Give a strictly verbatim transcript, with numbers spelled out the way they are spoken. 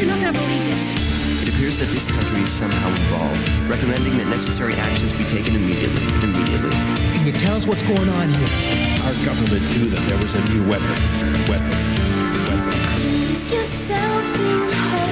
You're not gonna believe this. It appears that this country is somehow involved, recommending that necessary actions be taken immediately. Immediately. Can you tell us what's going on here? Our government knew that there was a new weapon. Weapon. Weapon. Cleanse yourself in